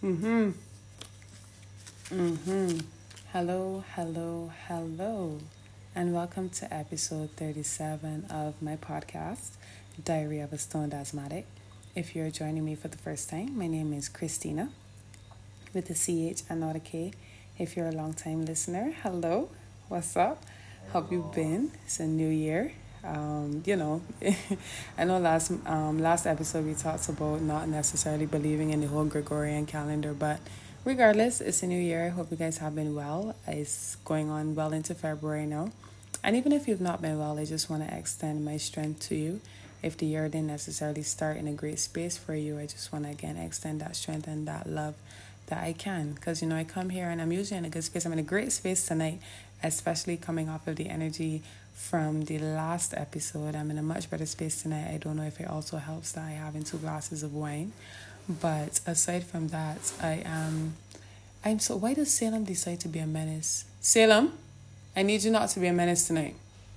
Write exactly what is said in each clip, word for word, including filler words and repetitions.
Mm-hmm. Mm-hmm. Hello, hello, hello. And welcome to episode thirty-seven of my podcast, Diary of a Stoned Asthmatic. If you're joining me for the first time, my name is Christina with a C H and not a K. If you're a long time listener, hello, what's up? Hope you've been. It's a new year. Um, you know, I know last um, last episode we talked about not necessarily believing in the whole Gregorian calendar, but regardless, it's a new year. I hope you guys have been well. It's going on well into February now. And even if you've not been well, I just want to extend my strength to you. If the year didn't necessarily start in a great space for you, I just want to again extend that strength and that love that I can. Because, you know, I come here and I'm usually in a good space. I'm in a great space tonight, especially coming off of the energy from the last episode. I'm in a much better space tonight. I don't know if it also helps that I have in two glasses of wine. But aside from that, I am... I'm so... Why does Salem decide to be a menace? Salem, I need you not to be a menace tonight.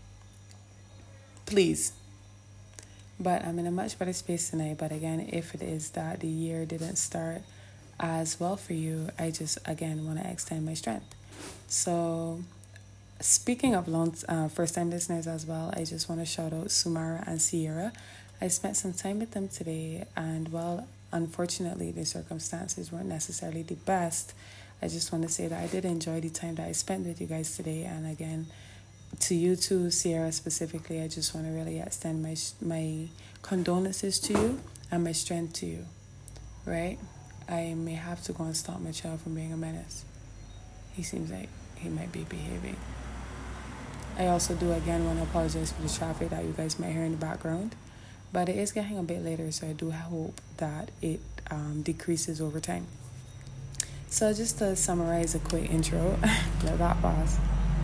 Please. But I'm in a much better space tonight. But again, if it is that the year didn't start as well for you, I just, again, want to extend my strength. So... Speaking of long, uh, first-time listeners as well, I just want to shout out Sumara and Sierra. I spent some time with them today, and well, unfortunately, the circumstances weren't necessarily the best. I just want to say that I did enjoy the time that I spent with you guys today, and again, to you too, Sierra specifically, I just want to really extend my my condolences to you and my strength to you, right? I may have to go and stop my child from being a menace. He seems like he might be behaving. I also do again want to apologize for the traffic that you guys might hear in the background, but it is getting a bit later, so I do hope that it um, decreases over time. So just to summarize a quick intro, let that pass.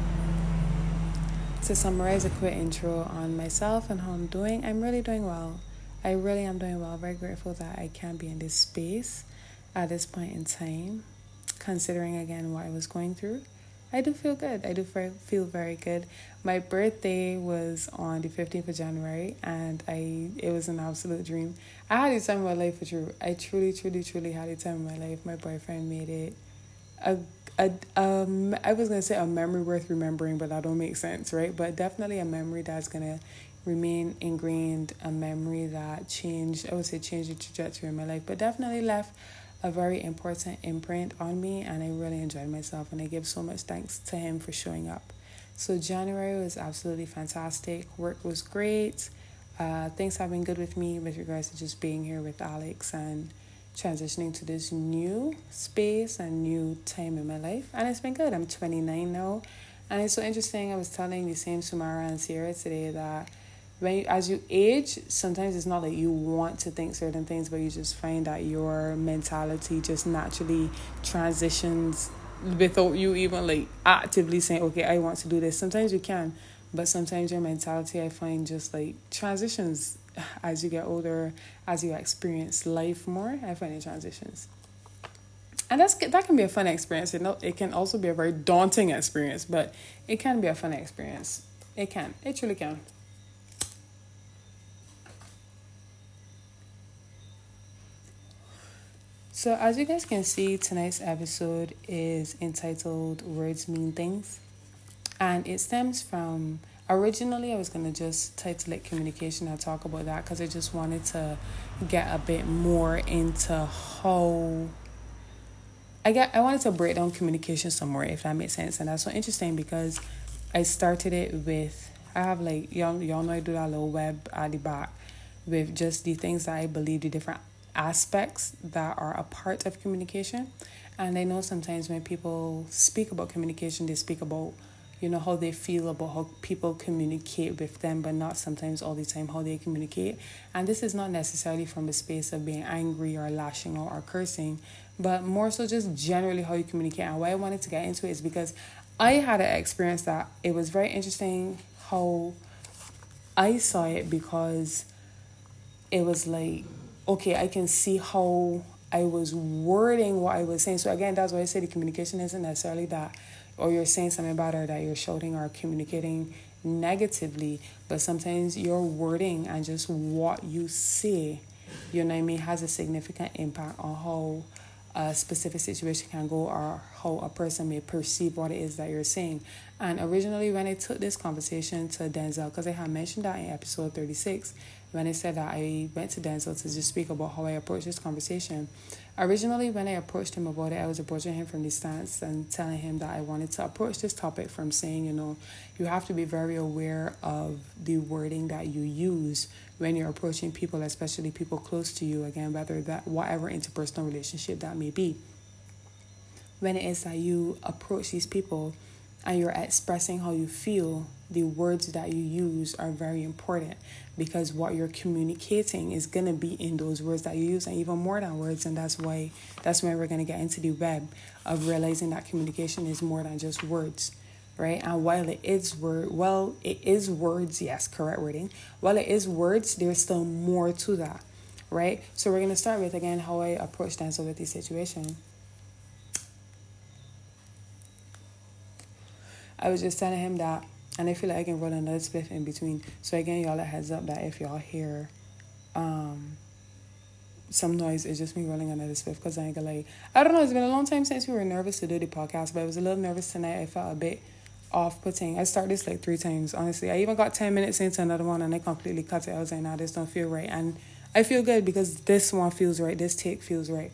To summarize a quick intro on myself and how I'm doing, I'm really doing well. I really am doing well. Very grateful that I can be in this space at this point in time, considering again what I was going through. I do feel good. I do feel very good. My birthday was on the fifteenth of January, and I it was an absolute dream. I had a time of my life for true. I truly, truly, truly had a time of my life. My boyfriend made it a, a um I was gonna say a memory worth remembering, but that don't make sense, right? But definitely a memory that's gonna remain ingrained, a memory that changed, I would say changed the trajectory of my life, but definitely left a very important imprint on me, and I really enjoyed myself, and I give so much thanks to him for showing up. So January was absolutely fantastic. Work was great. Uh, things have been good with me with regards to just being here with Alex and transitioning to this new space and new time in my life, and it's been good. I'm twenty-nine now, and it's so interesting. I was telling the same Sumara and Sierra today that when you, as you age, sometimes it's not that you want to think certain things, but you just find that your mentality just naturally transitions without you even like actively saying, okay, I want to do this. Sometimes you can, but sometimes your mentality, I find, just like transitions as you get older, as you experience life more. I find it transitions. And that's that can be a fun experience. It, know, it can also be a very daunting experience, but it can be a fun experience. It can. It truly can. So as you guys can see, tonight's episode is entitled Words Mean Things. And it stems from, originally I was going to just title it Communication and talk about that because I just wanted to get a bit more into how, I get, I wanted to break down communication somewhere, if that makes sense. And that's so interesting because I started it with, I have like, y'all, y'all know I do that little web at the back with just the things that I believe, the different aspects that are a part of communication. And I know sometimes when people speak about communication, they speak about, you know, how they feel about how people communicate with them, but not sometimes all the time how they communicate. And this is not necessarily from a space of being angry or lashing out or cursing, but more so just generally how you communicate. And why I wanted to get into it is because I had an experience that it was very interesting how I saw it, because it was like, okay, I can see how I was wording what I was saying. So again, that's why I say the communication isn't necessarily that, or you're saying something bad, or that you're shouting or communicating negatively, but sometimes your wording and just what you say, you know what I mean, has a significant impact on how a specific situation can go or how a person may perceive what it is that you're saying. And originally when I took this conversation to Denzel, because I had mentioned that in episode thirty-six, when I said that I went to Denzel to just speak about how I approach this conversation. Originally, when I approached him about it, I was approaching him from the stance and telling him that I wanted to approach this topic from saying, you know, you have to be very aware of the wording that you use when you're approaching people, especially people close to you, again, whether that, whatever interpersonal relationship that may be. When it is that you approach these people and you're expressing how you feel, the words that you use are very important, because what you're communicating is going to be in those words that you use, and even more than words. And that's why that's why we're going to get into the web of realizing that communication is more than just words, right? And while it is word, well, it is words, yes, correct wording. While it is words, there's still more to that, right? So we're going to start with, again, how I approach Denzel with this situation. I was just telling him that, and I feel like I can roll another spliff in between. So again, y'all, a heads up that if y'all hear um, some noise, it's just me rolling another spliff, because I ain't gonna lie. I don't know, it's been a long time since we were nervous to do the podcast, but I was a little nervous tonight. I felt a bit off-putting. I started this like three times, honestly. I even got ten minutes into another one and I completely cut it. I was like, nah, this don't feel right. And I feel good because this one feels right. This take feels right.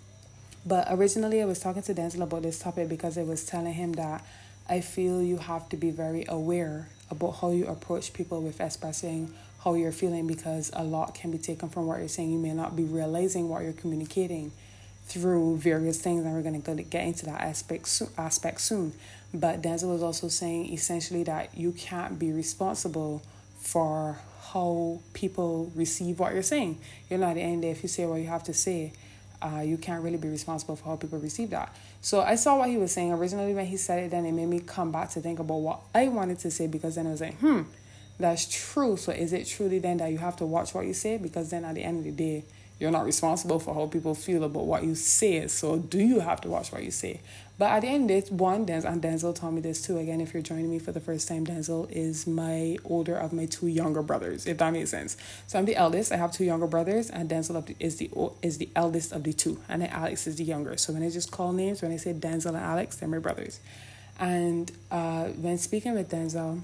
But originally I was talking to Denzel about this topic because I was telling him that I feel you have to be very aware about how you approach people with expressing how you're feeling, because a lot can be taken from what you're saying. You may not be realizing what you're communicating through various things, and we're going to get into that aspect, aspect soon. But Denzel was also saying essentially that you can't be responsible for how people receive what you're saying. You know, at the end of the day, if you say what you have to say, Uh, you can't really be responsible for how people receive that. So I saw what he was saying. Originally when he said it, then it made me come back to think about what I wanted to say, because then I was like, hmm, that's true. So is it truly then that you have to watch what you say? Because then at the end of the day, you're not responsible for how people feel about what you say. So do you have to watch what you say? But at the end of it, one, Denzel, and Denzel told me this too. Again, if you're joining me for the first time, Denzel is my older of my two younger brothers, if that makes sense. So I'm the eldest. I have two younger brothers, and Denzel is the is the eldest of the two, and then Alex is the younger. So when I just call names, when I say Denzel and Alex, they're my brothers. And uh, when speaking with Denzel,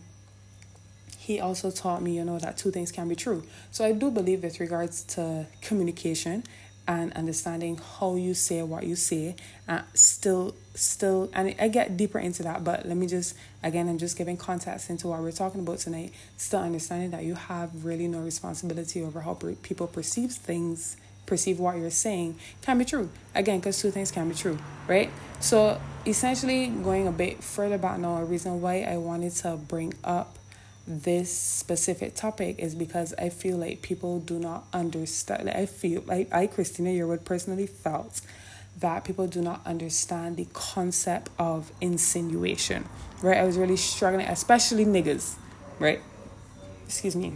he also taught me, you know, that two things can be true. So I do believe with regards to communication and understanding how you say what you say, uh, still, still, and I get deeper into that, but let me just, again, I'm just giving context into what we're talking about tonight, still understanding that you have really no responsibility over how per- people perceive things, perceive what you're saying, can be true. Again, because two things can be true, right? So essentially, going a bit further back now, a reason why I wanted to bring up this specific topic is because I feel like people do not understand. I feel like I, Christina Yearwood, personally felt that people do not understand the concept of insinuation, right? I was really struggling, especially niggas, right? Excuse me.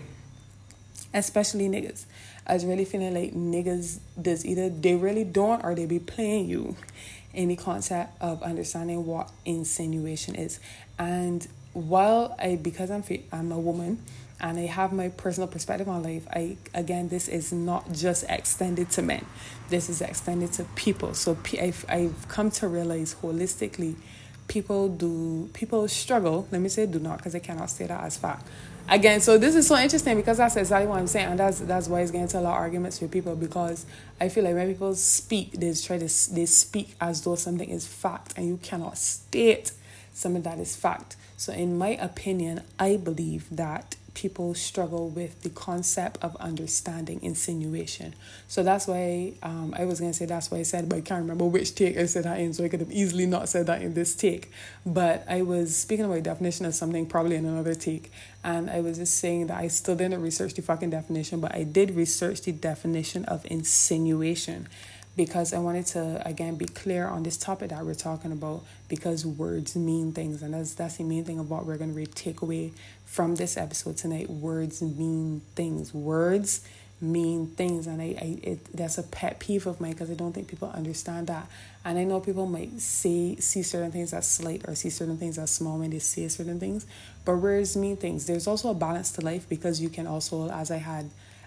Especially niggas. I was really feeling like niggas, does either they really don't or they be playing you in the concept of understanding what insinuation is. And while I, because I'm I'm a woman and I have my personal perspective on life, I again, this is not just extended to men. This is extended to people. So I've, I've come to realize holistically, people do, people struggle. Let me say do not, because I cannot say that as fact. Again, so this is so interesting because that's exactly what I'm saying, and that's that's why it's getting into a lot of arguments with people, because I feel like when people speak, they try to they speak as though something is fact, and you cannot state something that is fact. So in my opinion, I believe that people struggle with the concept of understanding insinuation. So that's why um, I was going to say that's why I said, but I can't remember which take I said that in, so I could have easily not said that in this take. But I was speaking about definition of something probably in another take, and I was just saying that I still didn't research the fucking definition, but I did research the definition of insinuation, because I wanted to, again, be clear on this topic that we're talking about, because words mean things. And that's that's the main thing of what we're going to really take away from this episode tonight. Words mean things. Words mean things. And I, I it that's a pet peeve of mine, because I don't think people understand that. And I know people might say see certain things as slight or see certain things as small when they say certain things. But words mean things. There's also a balance to life, because you can also, as I had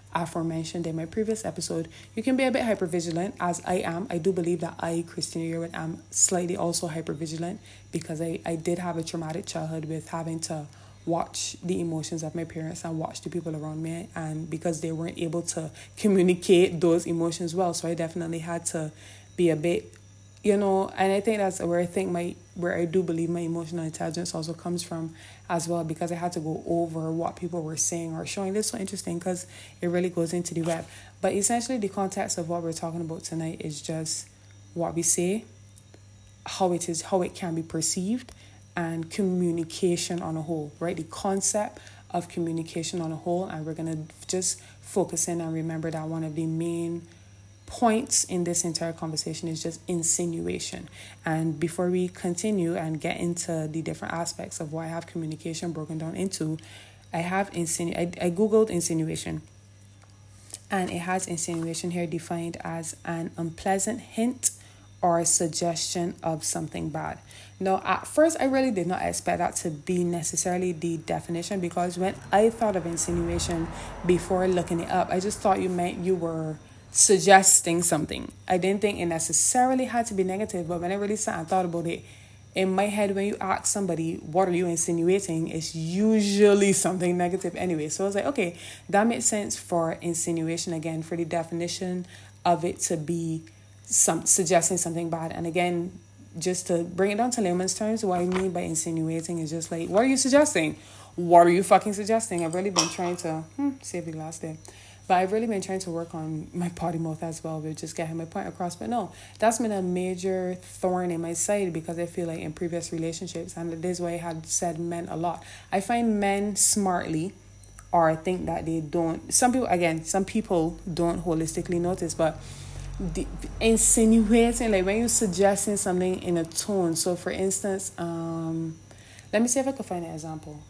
aforementioned in my previous episode, you can be a bit hypervigilant, as I am. I do believe that I, Christina Yearwood, am slightly also hypervigilant because I, I did have a traumatic childhood with having to watch the emotions of my parents and watch the people around me, and because they weren't able to communicate those emotions well. So I definitely had to be a bit, you know, and I think that's where I think my, where I do believe my emotional intelligence also comes from as well, because I had to go over what people were saying or showing. This is so interesting because it really goes into the web. But essentially the context of what we're talking about tonight is just what we say, how it is, how it can be perceived, and communication on a whole, right? The concept of communication on a whole. And we're going to just focus in and remember that one of the main points in this entire conversation is just insinuation. And before we continue and get into the different aspects of why I have communication broken down into, I have insinu- I, I googled insinuation, and it has insinuation here defined as an unpleasant hint or a suggestion of something bad. Now, at first, I really did not expect that to be necessarily the definition, because when I thought of insinuation before looking it up, I just thought you meant you were suggesting something. I didn't think it necessarily had to be negative, but when I really sat and thought about it, in my head, when you ask somebody, what are you insinuating, it's usually something negative anyway. So I was like, okay, that makes sense for insinuation again, for the definition of it to be some suggesting something bad. And again, just to bring it down to layman's terms, what I mean by insinuating is just like, what are you suggesting? What are you fucking suggesting? I've really been trying to hmm, save the glass there. But I've really been trying to work on my potty mouth as well with just getting my point across. But no, that's been a major thorn in my side, because I feel like in previous relationships, and this is why I had said men a lot, I find men smartly, or I think that they don't, some people, again, some people don't holistically notice, but the insinuating, like when you're suggesting something in a tone. So for instance, um, let me see if I can find an example.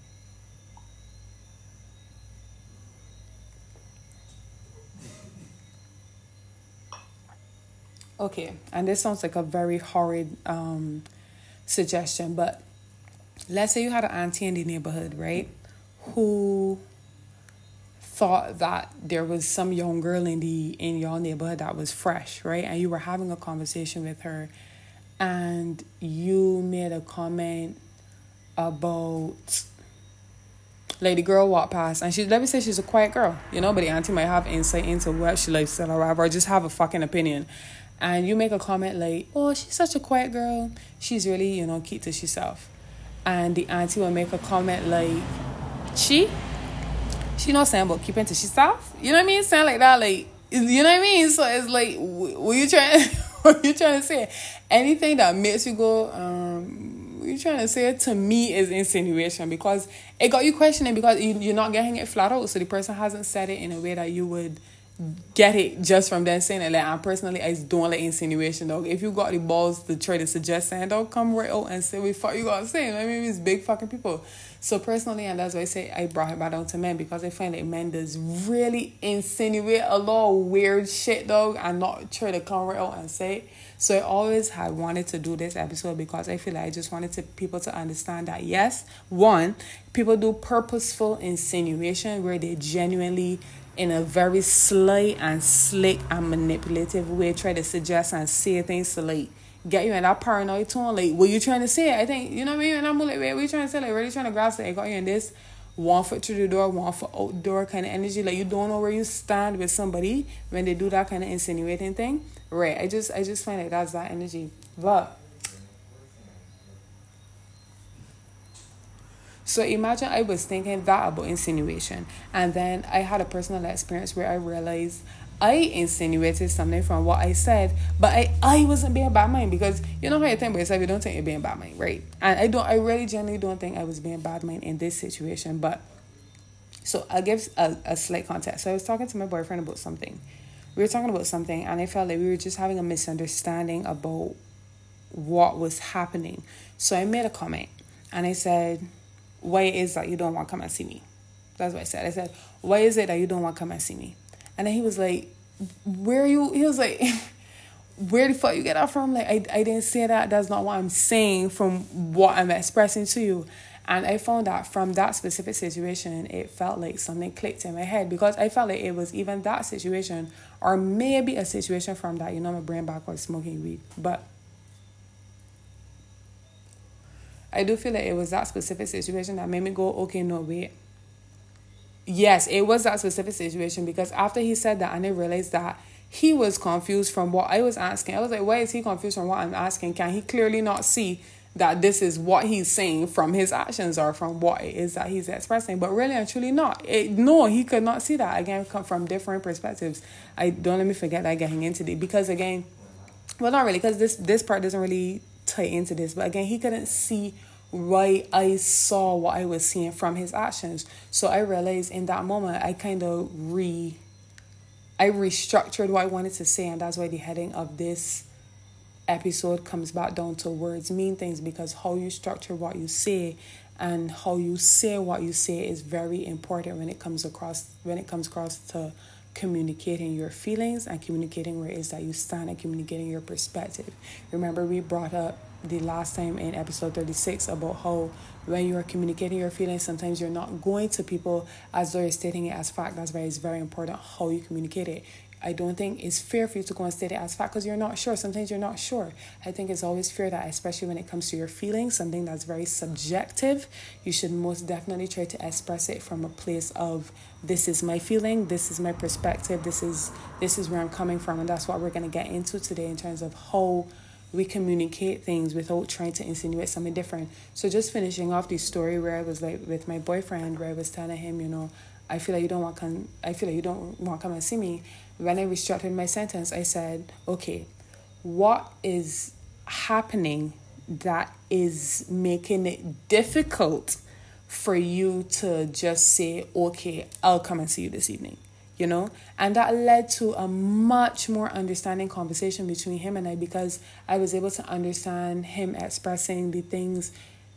Okay, and this sounds like a very horrid um, suggestion, but let's say you had an auntie in the neighborhood, right, who thought that there was some young girl in the in your neighborhood that was fresh, right, and you were having a conversation with her, and you made a comment about, like, the girl walked past, and she, let me say she's a quiet girl, you know, but the auntie might have insight into what she likes or whatever, or just have a fucking opinion. And you make a comment like, oh, she's such a quiet girl. She's really, you know, keep to herself. And the auntie will make a comment like, she? She not saying about keeping to herself? You know what I mean? Saying like that, like, you know what I mean? So it's like, what you trying, what you trying to say? Anything that makes you go, um, what you trying to say to me is insinuation, because it got you questioning, because you, you're not getting it flat out. So the person hasn't said it in a way that you would get it just from them saying it. Like, and personally, I don't like insinuation, dog. If you got the balls to try to suggest something, dog, come right out and say what fuck you gotta say. I mean, it's big fucking people. So personally, and that's why I say I brought it back down to men, because I find that men does really insinuate a lot of weird shit, dog, and not try to come right out and say it. So I always had wanted to do this episode, because I feel like I just wanted to people to understand that, yes, one, people do purposeful insinuation where they genuinely, in a very sly and slick and manipulative way, try to suggest and say things to, like, get you in that paranoid tone. Like, what you trying to say? I think, you know what I mean? And I'm like, wait, what you trying to say? Like, really trying to grasp it. I got you in this one foot through the door, one foot outdoor kind of energy. Like, you don't know where you stand with somebody when they do that kind of insinuating thing. Right. I just, I just find like that's that energy. But so imagine I was thinking that about insinuation, and then I had a personal experience where I realized I insinuated something from what I said, but I, I wasn't being bad mind, because you know how you think about yourself, you don't think you're being bad mind, right? And I don't, I really genuinely don't think I was being bad mind in this situation. But so I'll give a, a slight context. So I was talking to my boyfriend about something. We were talking about something, and I felt like we were just having a misunderstanding about what was happening. So I made a comment, and I said, why is that you don't want to come and see me? That's what I said. I said, why is it that you don't want to come and see me? And then he was like, where are you? He was like, where the fuck you get that from? Like, I, I didn't say that. That's not what I'm saying from what I'm expressing to you. And I found that from that specific situation, it felt like something clicked in my head, because I felt like it was even that situation, or maybe a situation from that, you know, my brain back was smoking weed. But I do feel like it was that specific situation that made me go, okay, no, wait. Yes, it was that specific situation, because after he said that, and I realized that he was confused from what I was asking. I was like, why is he confused from what I'm asking? Can he clearly not see that this is what he's saying from his actions or from what it is that he's expressing? But really and truly not. It, no, he could not see that. Again, come from different perspectives. I don't let me forget that getting into it, because again, well, not really, because this, this part doesn't really tie into this. But again, he couldn't see why I saw what I was seeing from his actions. So I realized in that moment, I kind of re... I restructured what I wanted to say, and that's why the heading of this episode comes back down to words mean things, because how you structure what you say and how you say what you say is very important when it comes across when it comes across to communicating your feelings and communicating where it is that you stand and communicating your perspective. Remember, we brought up the last time in episode thirty-six about how when you are communicating your feelings, sometimes you're not going to people as though you're stating it as fact. That's why it's very important how you communicate it. I don't think it's fair for you to go and state it as fact, because you're not sure. Sometimes you're not sure. I think it's always fair that, especially when it comes to your feelings, something that's very subjective, you should most definitely try to express it from a place of, this is my feeling, this is my perspective, this is this is where I'm coming from. And that's what we're going to get into today in terms of how we communicate things without trying to insinuate something different. So just finishing off the story where I was like with my boyfriend, where I was telling him, you know, I feel like you don't want come I feel like you don't want to come and see me. When I restructured my sentence, I said, okay, what is happening that is making it difficult for you to just say, okay, I'll come and see you this evening? You know, and that led to a much more understanding conversation between him and I, because I was able to understand him expressing the things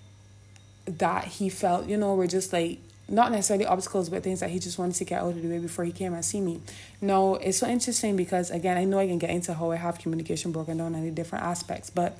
that he felt, you know, were just like, not necessarily obstacles, but things that he just wanted to get out of the way before he came and see me. Now, it's so interesting because, again, I know I can get into how I have communication broken down in the different aspects, but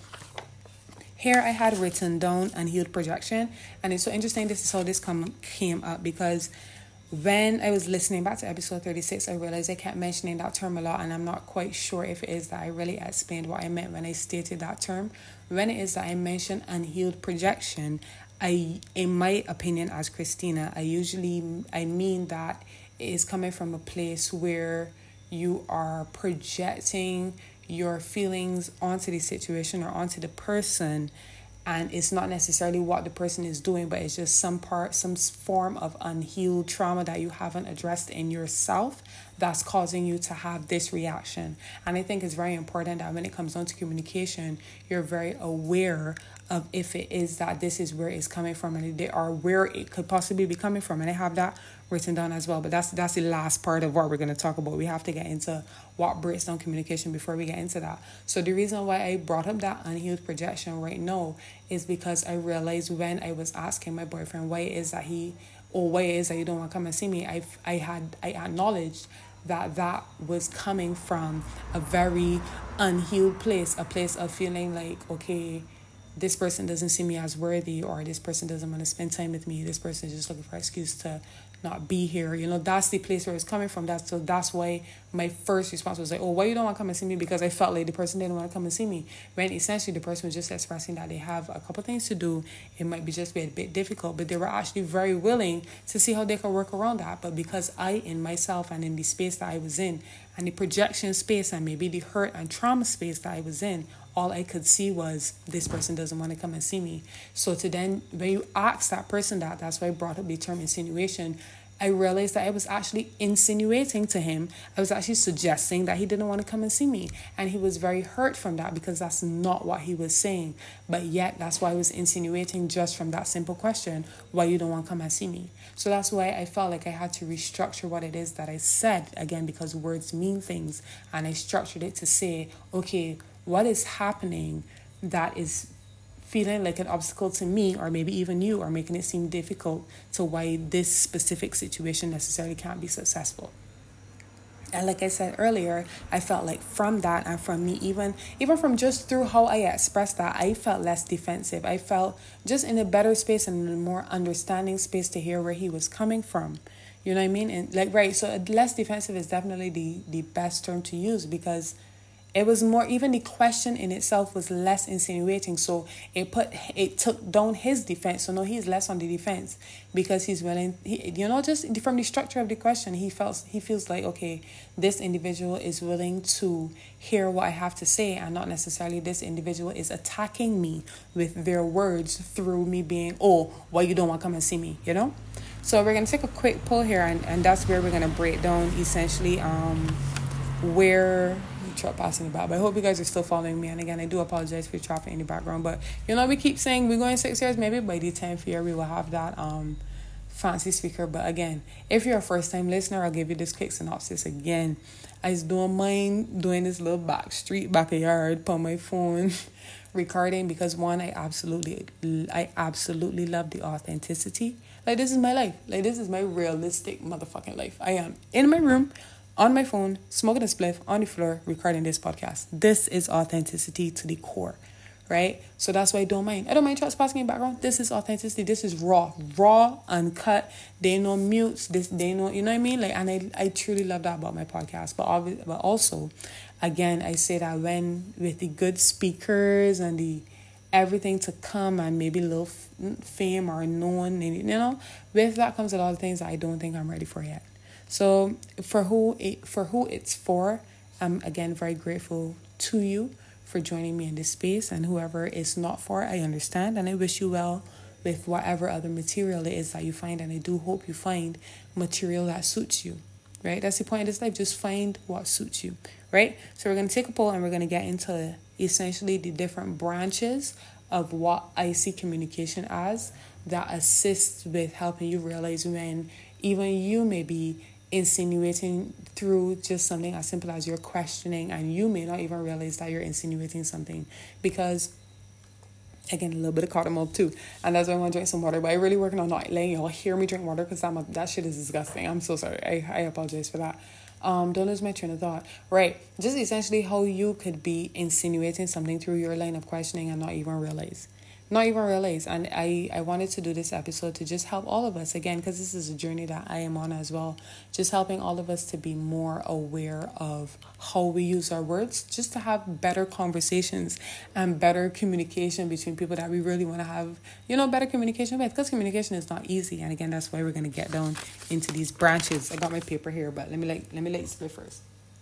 here I had written down unhealed projection, and it's so interesting. This is how this come came up, because when I was listening back to episode thirty-six, I realized I kept mentioning that term a lot, and I'm not quite sure if it is that I really explained what I meant when I stated that term. When it is that I mentioned unhealed projection, I, in my opinion, as Christina, I usually, I mean that it is coming from a place where you are projecting your feelings onto the situation or onto the person, and it's not necessarily what the person is doing, but it's just some part, some form of unhealed trauma that you haven't addressed in yourself that's causing you to have this reaction. And I think it's very important that when it comes down to communication, you're very aware of if it is that this is where it's coming from, and they are where it could possibly be coming from. And I have that written down as well. But that's that's the last part of what we're going to talk about. We have to get into what breaks down communication before we get into that. So the reason why I brought up that unhealed projection right now is because I realized when I was asking my boyfriend why it is that he, or why it is that you don't want to come and see me, I I had I acknowledged that that was coming from a very unhealed place, a place of feeling like, okay, this person doesn't see me as worthy, or this person doesn't want to spend time with me, this person is just looking for an excuse to not be here. You know, that's the place where it's coming from. That's so that's why my first response was like, oh, why you don't want to come and see me? Because I felt like the person didn't want to come and see me. When essentially the person was just expressing that they have a couple things to do. It might be just be a bit difficult, but they were actually very willing to see how they could work around that. But because I, in myself and in the space that I was in, and the projection space and maybe the hurt and trauma space that I was in, all I could see was this person doesn't want to come and see me. So to then, when you ask that person that, that's why I brought up the term insinuation, I realized that I was actually insinuating to him. I was actually suggesting that he didn't want to come and see me. And he was very hurt from that, because that's not what he was saying. But yet, that's why I was insinuating just from that simple question, why you don't want to come and see me. So that's why I felt like I had to restructure what it is that I said, again, because words mean things. And I structured it to say, okay, what is happening that is feeling like an obstacle to me, or maybe even you, or making it seem difficult to why this specific situation necessarily can't be successful. And like I said earlier, I felt like from that and from me, even even from just through how I expressed that, I felt less defensive. I felt just in a better space and in a more understanding space to hear where he was coming from. You know what I mean? And like, right, so less defensive is definitely the, the best term to use, because it was more, even the question in itself was less insinuating. So it put, it took down his defense. So no, he's less on the defense because he's willing, he, you know, just from the structure of the question, he felt, he feels like, okay, this individual is willing to hear what I have to say, and not necessarily this individual is attacking me with their words through me being, oh, why you don't want to come and see me, you know? So we're going to take a quick pull here, and, and that's where we're going to break down essentially um where truck passing about. But I hope you guys are still following me. And again, I do apologize for traffic in the background. But you know, we keep saying we're going six years. Maybe by the tenth year we will have that um fancy speaker. But again, if you're a first time listener, I'll give you this quick synopsis again. I just don't mind doing this little back street, backyard, on my phone, recording, because one, I absolutely, I absolutely love the authenticity. Like, this is my life. Like, this is my realistic motherfucking life. I am in my room, on my phone, smoking a spliff on the floor, recording this podcast. This is authenticity to the core, right? So that's why I don't mind. I don't mind trucks passing in the background. This is authenticity. This is raw, raw, uncut. They no mutes. This, they know, you know what I mean? Like, and I, I truly love that about my podcast. But obviously, but also, again, I say that when with the good speakers and the everything to come and maybe a little fame or known, you know, with that comes a lot of things that I don't think I'm ready for yet. So for who it, for who it's for, I'm again very grateful to you for joining me in this space, and whoever it's not for, I understand, and I wish you well with whatever other material it is that you find, and I do hope you find material that suits you, right? That's the point of this life, just find what suits you, right? So we're going to take a poll, and we're going to get into essentially the different branches of what I see communication as that assists with helping you realize when even you may be insinuating through just something as simple as you're questioning, and you may not even realize that you're insinuating something, because again, a little bit of cardamom too, and that's why I want to drink some water. But I really working on not letting y'all hear me drink water, because that that shit is disgusting. I'm so sorry. I, I apologize for that. Um, don't lose my train of thought. Right, just essentially how you could be insinuating something through your line of questioning and not even realize. Not even realize. And I, I wanted to do this episode to just help all of us, again, because this is a journey that I am on as well. Just helping all of us to be more aware of how we use our words, just to have better conversations and better communication between people that we really want to have, you know, better communication with. Because communication is not easy. And again, that's why we're going to get down into these branches. I got my paper here, but let me like let me let you split first.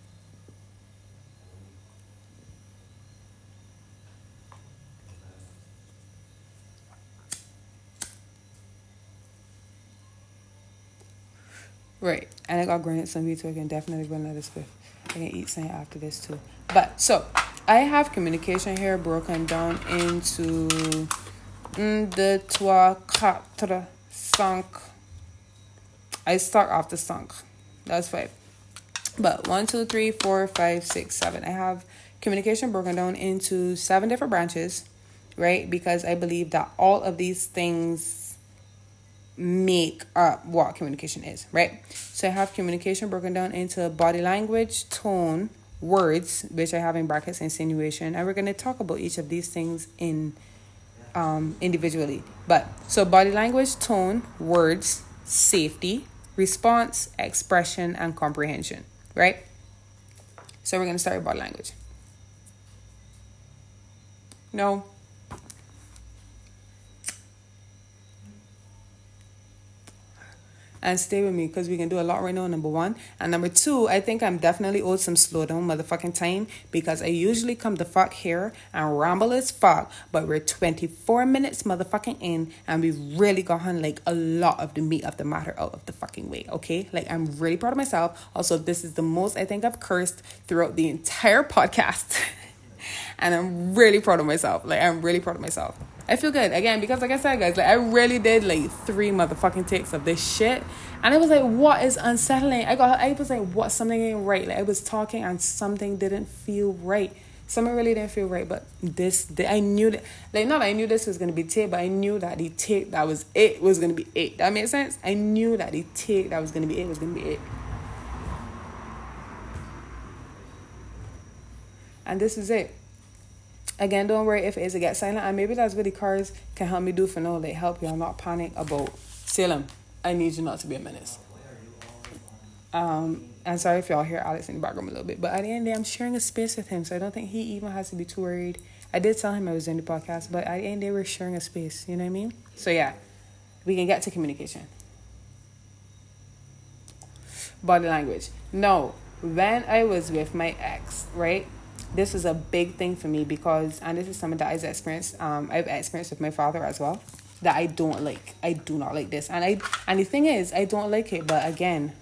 Right, and I got granted some meat, so I can definitely run another split. I can eat something after this too. But so I have communication here broken down into un, deux, trois, quatre, cinq. I start off the cinq. That's five. But one, two, three, four, five, six, seven. I have communication broken down into seven different branches, right? Because I believe that all of these things make up what communication is, right? So I have communication broken down into body language, tone, words, which I have in brackets, insinuation, and we're going to talk about each of these things in um individually. But so body language, tone, words, safety, response, expression, and comprehension, right? So we're going to start with body language. No. And stay with me, because we can do a lot right now, number one. And number two, I think I'm definitely owed some slow down motherfucking time, because I usually come the fuck here and ramble as fuck, but we're twenty-four minutes motherfucking in, and we've really gotten like a lot of the meat of the matter out of the fucking way, okay? Like, I'm really proud of myself. Also, this is the most I think I've cursed throughout the entire podcast. And I'm really proud of myself. Like, I'm really proud of myself. I feel good, again, because like I said, guys, like I really did like three motherfucking takes of this shit, and it was like, what is unsettling? I got, I was like, what, something ain't right. Like, I was talking and something didn't feel right. Something really didn't feel right. But this, the, I knew that, like, not that I knew this was gonna be take, but I knew that the take that was it was gonna be it. That makes sense. I knew that the take that was gonna be it was gonna be it. And this is it. Again, don't worry if it is a get silent. And maybe that's what the cards can help me do for now. Like, help y'all not panic about Salem. I need you not to be a menace. Um, and sorry if y'all hear Alex in the background a little bit. But at the end of the day, I'm sharing a space with him. So I don't think he even has to be too worried. I did tell him I was in the podcast. But at the end of the day, we're sharing a space. You know what I mean? So yeah, we can get to communication. Body language. No, when I was with my ex, right? This was a big thing for me because, and this is something that I've experienced, um, I've experienced with my father as well, that I don't like. I do not like this. And I, and the thing is, I don't like it, but again,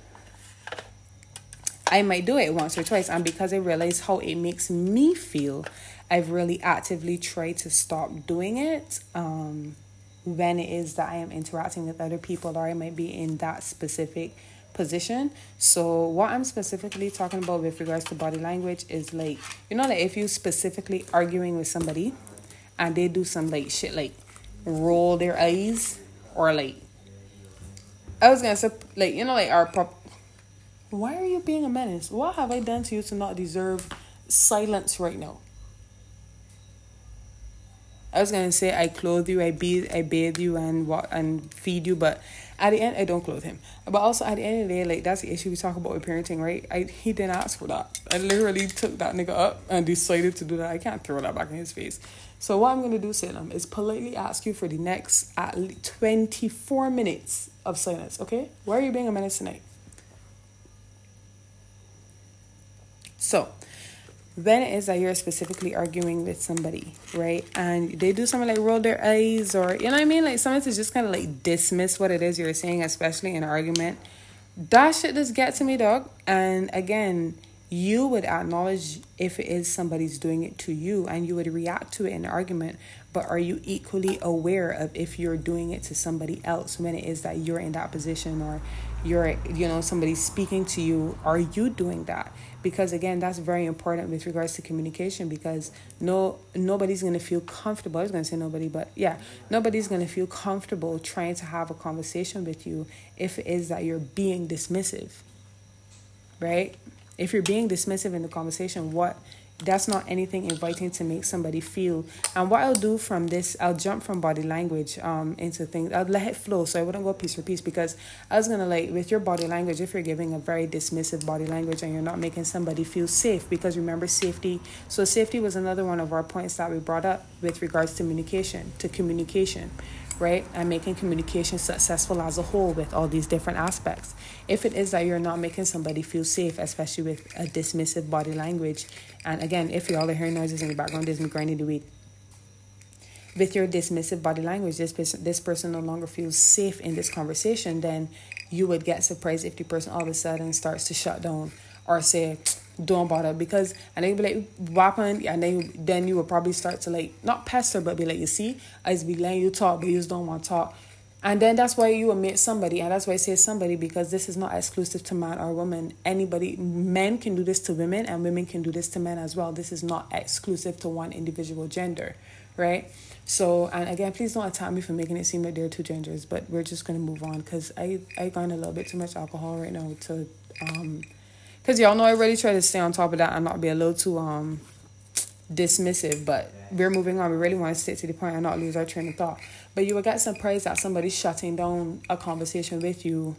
I might do it once or twice. And because I realize how it makes me feel, I've really actively tried to stop doing it, um, when it is that I am interacting with other people or I might be in that specific position. So what I'm specifically talking about with regards to body language is like, you know, like if you specifically arguing with somebody and they do some like shit like roll their eyes or like, I was gonna say like, you know, like our prop. Why are you being a menace? What have I done to you to not deserve silence right now? I was gonna say I clothe you, I bathe, I bathe you, and what and feed you, but at the end I don't clothe him. But also at the end of the day, like that's the issue we talk about with parenting, right? I he didn't ask for that. I literally took that nigga up and decided to do that. I can't throw that back in his face. So what I'm gonna do, Salem, is politely ask you for the next at least twenty-four minutes of silence. Okay? Why are you being a menace tonight? So. When it is that you're specifically arguing with somebody, right? And they do something like roll their eyes or, you know what I mean? Like something to just kind of like dismiss what it is you're saying, especially in an argument. That shit just get to me, dog. And again, you would acknowledge if it is somebody's doing it to you and you would react to it in an argument. But are you equally aware of if you're doing it to somebody else when it is that you're in that position or you're, you know, somebody's speaking to you? Are you doing that? Because again, that's very important with regards to communication, because no nobody's going to feel comfortable. I was going to say nobody, but yeah, nobody's going to feel comfortable trying to have a conversation with you if it is that you're being dismissive, right? If you're being dismissive in the conversation, what that's not anything inviting to make somebody feel. And what I'll do from this, I'll jump from body language um into things. I'll let it flow, so I wouldn't go piece for piece, because I was gonna like with your body language, if you're giving a very dismissive body language and you're not making somebody feel safe, because remember safety. So safety was another one of our points that we brought up with regards to communication, to communication. Right? And making communication successful as a whole with all these different aspects. If it is that you're not making somebody feel safe, especially with a dismissive body language, and again, if y'all are hearing noises in the background, there's me grinding the weed. With your dismissive body language, this person, this person no longer feels safe in this conversation, then you would get surprised if the person all of a sudden starts to shut down or say, don't bother, because and they be like whopping, and then then you will probably start to like not pester but be like, you see, I just be letting you talk but you just don't want to talk. And then that's why you will meet somebody, and that's why I say somebody, because this is not exclusive to man or woman. Anybody, men can do this to women and women can do this to men as well. This is not exclusive to one individual gender, right? So, and again, please don't attack me for making it seem like there are two genders, but we're just going to move on, because I I gone a little bit too much alcohol right now to um because y'all know I really try to stay on top of that and not be a little too um dismissive, but we're moving on. We really want to stick to the point and not lose our train of thought. But you will get surprised that somebody's shutting down a conversation with you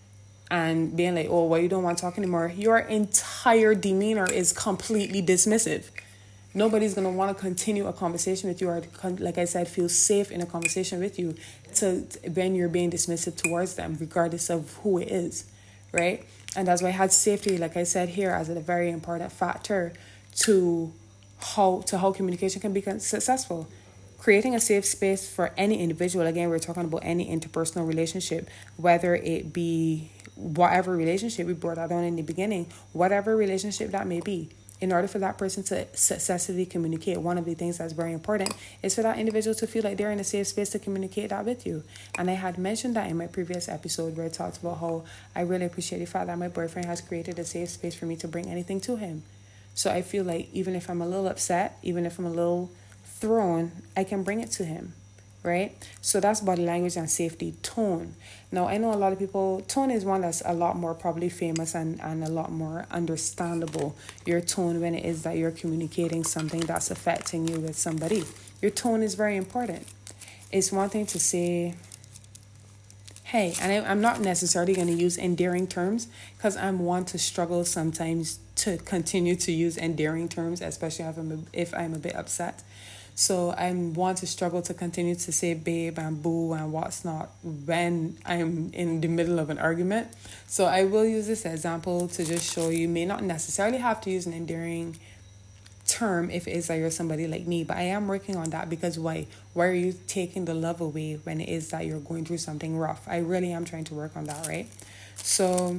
and being like, oh, well, you don't want to talk anymore. Your entire demeanor is completely dismissive. Nobody's going to want to continue a conversation with you, or, like I said, feel safe in a conversation with you to when you're being dismissive towards them, regardless of who it is, right? And that's why I had safety, like I said here, as a very important factor to how to how communication can be successful. Creating a safe space for any individual. Again, we're talking about any interpersonal relationship, whether it be whatever relationship we brought out on in the beginning, whatever relationship that may be. In order for that person to successfully communicate, one of the things that's very important is for that individual to feel like they're in a safe space to communicate that with you. And I had mentioned that in my previous episode where I talked about how I really appreciate the fact that my boyfriend has created a safe space for me to bring anything to him. So I feel like even if I'm a little upset, even if I'm a little thrown, I can bring it to him. right? So that's body language and safety. Tone. Now, I know a lot of people, tone is one that's a lot more probably famous and, and a lot more understandable. Your tone when it is that you're communicating something that's affecting you with somebody. Your tone is very important. It's one thing to say, hey, and I, I'm not necessarily going to use endearing terms because I'm one to struggle sometimes to continue to use endearing terms, especially if I'm a, if I'm a bit upset. So I'm one to struggle to continue to say babe and boo and what's not when I'm in the middle of an argument. So I will use this example to just show you may not necessarily have to use an endearing term if it is that you're somebody like me, but I am working on that because why? Why are you taking the love away when it is that you're going through something rough? I really am trying to work on that, right? So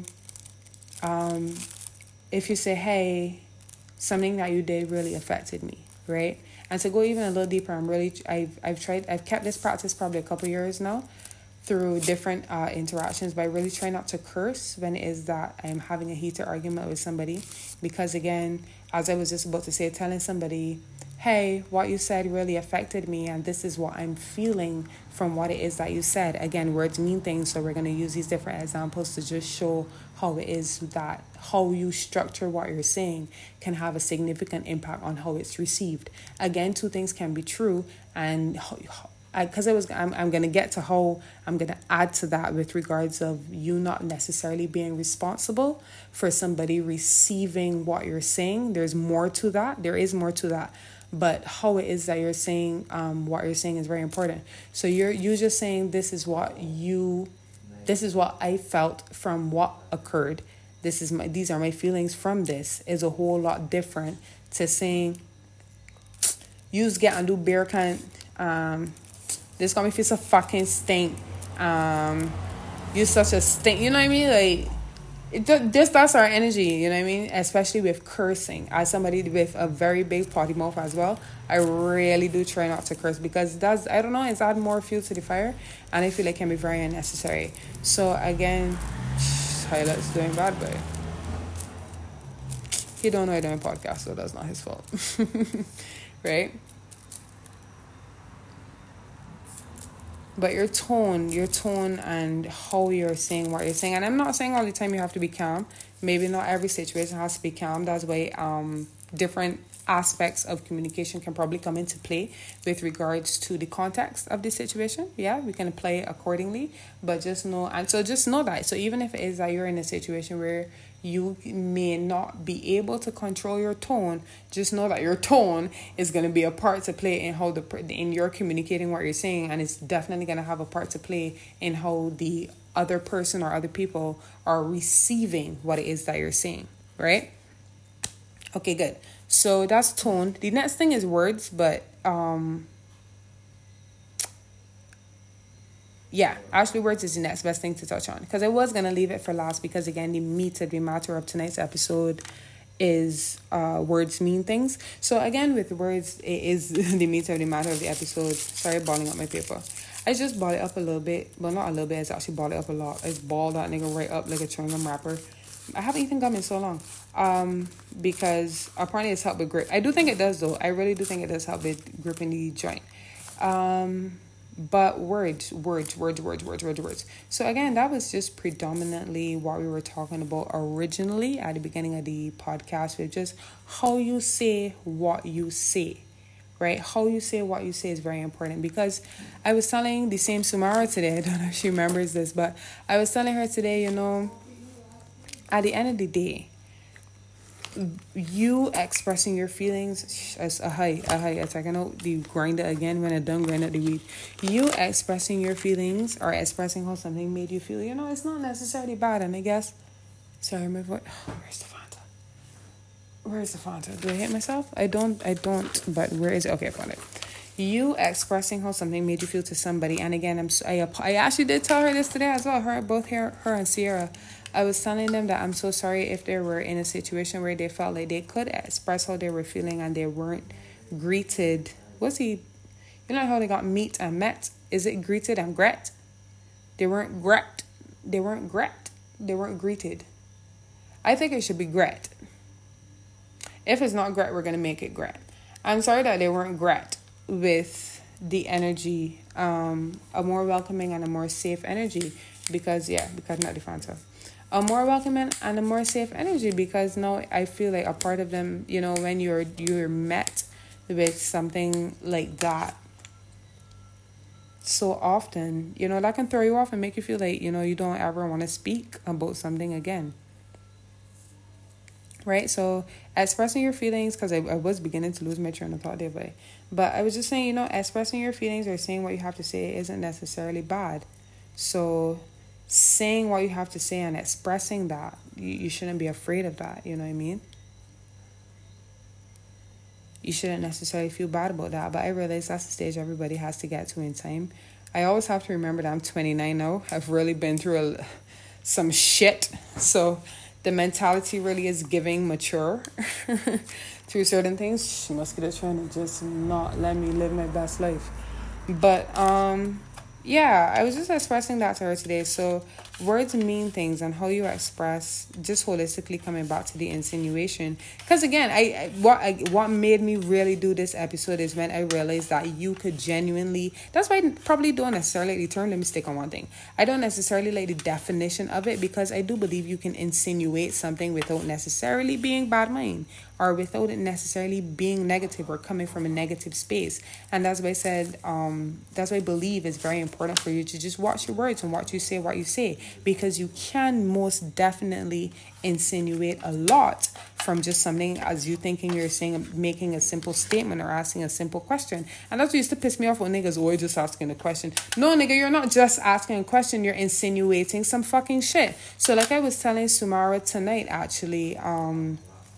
um, if you say, hey, something that you did really affected me, right? And to go even a little deeper, I'm really, I've, I've tried, I've kept this practice probably a couple years now through different uh, interactions, but I really try not to curse when it is that I'm having a heated argument with somebody. Because again, as I was just about to say, telling somebody, hey, what you said really affected me and this is what I'm feeling from what it is that you said. Again, words mean things, so we're going to use these different examples to just show how it is that how you structure what you're saying can have a significant impact on how it's received. Again, two things can be true, and because I, I was I'm, I'm going to get to how I'm going to add to that with regards of you not necessarily being responsible for somebody receiving what you're saying. There's more to that. There is more to that. But how it is that you're saying um, what you're saying is very important. So you're you just saying this is what you, this is what I felt from what occurred. This is my these are my feelings from this is a whole lot different to saying you just get and do bear kind. Um, this got me feel so fucking stink. Um, you such a stink. You know what I mean? Like. It just that's our energy, you know what I mean? Especially with cursing. As somebody with a very big potty mouth as well, I really do try not to curse because that's, I don't know, it's add more fuel to the fire and I feel like it can be very unnecessary. So again, Highlight's doing bad, but he don't know I'm doing podcast, so that's not his fault. Right? But your tone, your tone and how you're saying what you're saying. And I'm not saying all the time you have to be calm. Maybe not every situation has to be calm. That's why um, different aspects of communication can probably come into play with regards to the context of the situation. Yeah, we can play accordingly. But just know, and so just know that. So even if it is that you're in a situation where you may not be able to control your tone, just know that your tone is going to be a part to play in how the in your communicating what you're saying, and it's definitely going to have a part to play in how the other person or other people are receiving what it is that you're saying, right? Okay, good. So that's tone. The next thing is words, but um yeah, actually words is the next best thing to touch on because I was going to leave it for last because, again, the meat of the matter of tonight's episode is uh, words mean things. So, again, with words, it is the meat of the matter of the episode. Sorry, balling up my paper. I just balled it up a little bit. Well, not a little bit. It's actually balled it up a lot. It's balled that nigga right up like a chewing gum wrapper. I haven't eaten gum in so long um, because apparently it's helped with grip. I do think it does, though. I really do think it does help with gripping the joint. Um... But words, words, words, words, words, words, words. So again, that was just predominantly what we were talking about originally at the beginning of the podcast, with just how you say what you say, right? How you say what you say is very important because I was telling the same Sumara today, I don't know if she remembers this, but I was telling her today, you know, at the end of the day, you expressing your feelings as a high, a high, it's like I know the grinder again when I done grind out the weed. You expressing your feelings or expressing how something made you feel, you know, it's not necessarily bad. And I guess, sorry, my voice. Oh, where's the Fanta? Where's the Fanta? Do I hate myself? I don't, I don't. But where is it? Okay, I found it. You expressing how something made you feel to somebody, and again, I'm I, I actually did tell her this today as well. Her, both her, her and Sierra. I was telling them that I'm so sorry if they were in a situation where they felt like they could express how they were feeling and they weren't greeted. What's he? You know how they got meet and met? Is it greeted and gret? They weren't gret. They weren't gret. They weren't greeted. I think it should be gret. If it's not gret, we're going to make it gret. I'm sorry that they weren't gret with the energy, um, a more welcoming and a more safe energy, because yeah, because not the Fanta. A more welcoming and a more safe energy, because now I feel like a part of them, you know, when you're you're met with something like that so often, you know, that can throw you off and make you feel like, you know, you don't ever want to speak about something again. Right? So expressing your feelings, because I, I was beginning to lose my train of thought there, but, but I was just saying, you know, expressing your feelings or saying what you have to say isn't necessarily bad. So saying what you have to say and expressing that, you, you shouldn't be afraid of that, you know what I mean? You shouldn't necessarily feel bad about that. But I realize that's the stage everybody has to get to in time. I always have to remember that I'm twenty-nine now. I've really been through a, some shit. So the mentality really is giving mature through certain things. She must get a trying to just not let me live my best life. But um, yeah, I was just expressing that to her today. So words mean things, and how you express, just holistically coming back to the insinuation. Because again, I, I what I, what made me really do this episode is when I realized that you could genuinely. That's why I probably don't necessarily like the term. Let me stick on one thing. I don't necessarily like the definition of it, because I do believe you can insinuate something without necessarily being bad mind, or without it necessarily being negative or coming from a negative space. And that's why I said, um, that's why I believe it's very important for you to just watch your words and what you say, what you say, because you can most definitely insinuate a lot from just something as you thinking you're saying, making a simple statement or asking a simple question. And that's what used to piss me off when niggas always just asking a question. No, nigga, you're not just asking a question, you're insinuating some fucking shit. So like I was telling Sumara tonight, actually, um,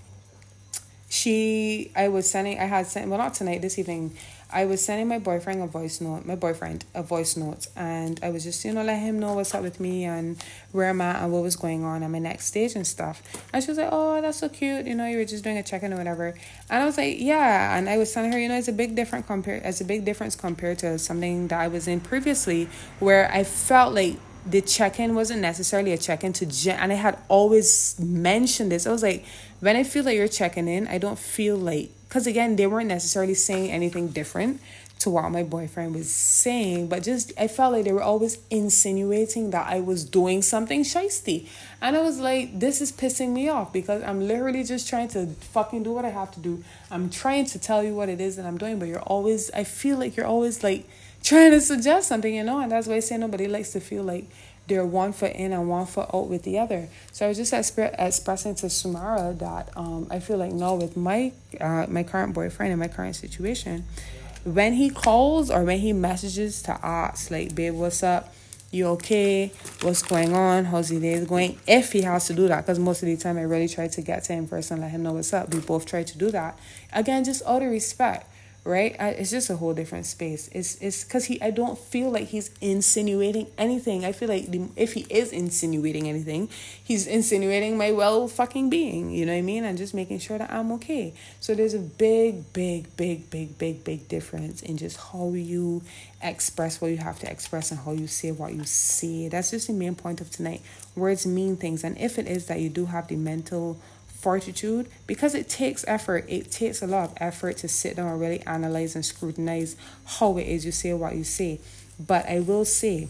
She, I was sending, I had sent, well, not tonight, this evening, I was sending my boyfriend a voice note, my boyfriend a voice note, and I was just, you know, let him know what's up with me and where I'm at and what was going on and my next stage and stuff. And she was like, oh, that's so cute, you know, you were just doing a check-in or whatever. And I was like, yeah, and I was telling her, you know, it's a big different compare, it's a big difference compared to something that I was in previously, where I felt like the check-in wasn't necessarily a check-in to gen- and I had always mentioned this. I was like, when I feel like you're checking in, I don't feel like, because again, they weren't necessarily saying anything different to what my boyfriend was saying, but just I felt like they were always insinuating that I was doing something shiesty. And I was like, this is pissing me off, because I'm literally just trying to fucking do what I have to do. I'm trying to tell you what it is that I'm doing, but you're always, I feel like you're always like trying to suggest something, you know. And that's why I say nobody likes to feel like they're one foot in and one foot out with the other. So I was just exp- expressing to Sumara that um, I feel like now with my uh, my current boyfriend and my current situation, when he calls or when he messages to ask, like, babe, what's up? You okay? What's going on? How's the day going? If he has to do that, because most of the time I really try to get to him first and let him know what's up. We both try to do that. Again, just out of respect. Right? I, it's just a whole different space. It's it's because he I don't feel like he's insinuating anything. I feel like the, if he is insinuating anything, he's insinuating my well fucking being. You know what I mean? And just making sure that I'm okay. So there's a big, big, big, big, big, big difference in just how you express what you have to express and how you say what you say. That's just the main point of tonight. Words mean things. And if it is that you do have the mental fortitude, because it takes effort, it takes a lot of effort to sit down and really analyze and scrutinize how it is you say what you say. But I will say,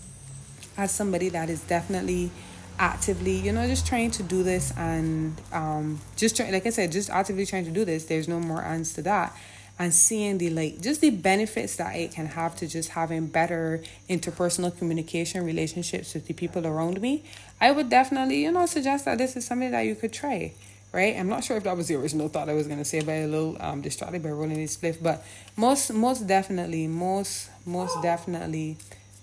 as somebody that is definitely actively, you know, just trying to do this and um just try, like I said, just actively trying to do this, there's no more ends to that, and seeing the like just the benefits that it can have to just having better interpersonal communication relationships with the people around me, I would definitely, you know, suggest that this is something that you could try. Right? I'm not sure if that was the original thought I was gonna say, but a little um distracted by rolling this spliff. But most most definitely, most most definitely,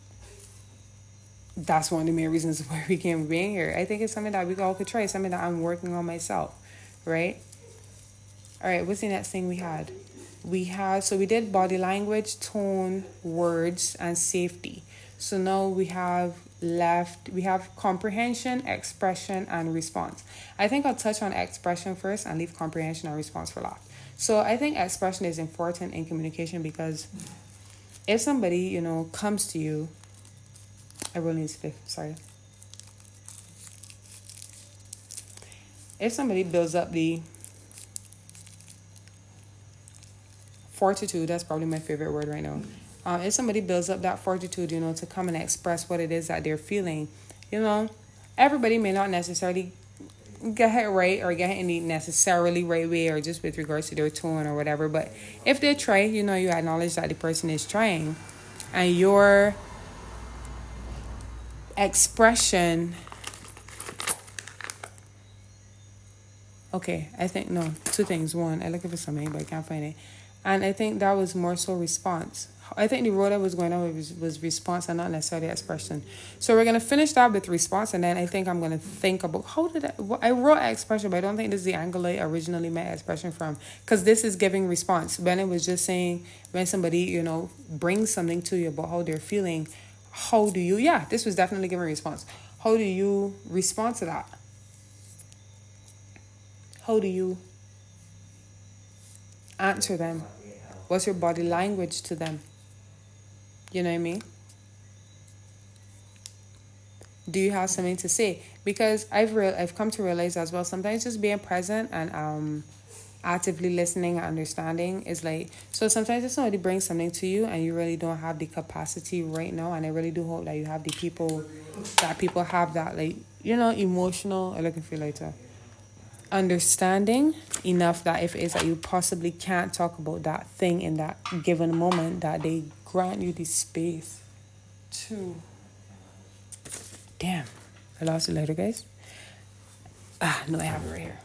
that's one of the main reasons why we came being here. I think it's something that we all could try, something that I'm working on myself. Right? All right, what's the next thing we had? We had, so we did body language, tone, words, and safety. So now we have left, we have comprehension, expression, and response. I think I'll touch on expression first and leave comprehension and response for last. So I think expression is important in communication, because if somebody, you know, comes to you, I will need to, sorry. If somebody builds up the fortitude, that's probably my favorite word right now. Um, if somebody builds up that fortitude, you know, to come and express what it is that they're feeling, you know, everybody may not necessarily get it right or get it in the necessarily right way or just with regards to their tone or whatever. But if they try, you know, you acknowledge that the person is trying, and your expression. Okay, I think, no, two things. One, I looking for something, but I can't find it. And I think that was more so response. I think the road I was going on was, was response and not necessarily expression. So we're going to finish that with response, and then I think I'm going to think about how did I... Well, I wrote expression, but I don't think this is the angle I originally met expression from, because this is giving response. When it was just saying, when somebody, you know, brings something to you about how they're feeling, how do you... Yeah, this was definitely giving response. How do you respond to that? How do you answer them? What's your body language to them? You know what I mean? Do you have something to say? Because I've real I've come to realize as well, sometimes just being present and um actively listening and understanding is like, so sometimes if somebody brings something to you and you really don't have the capacity right now, and I really do hope that you have the people, that people have that, like, you know, emotional, I'm looking for you later, understanding enough that if it is that you possibly can't talk about that thing in that given moment, that they grant you the space to... Damn, I lost it later, guys. Ah, no, I have it right here.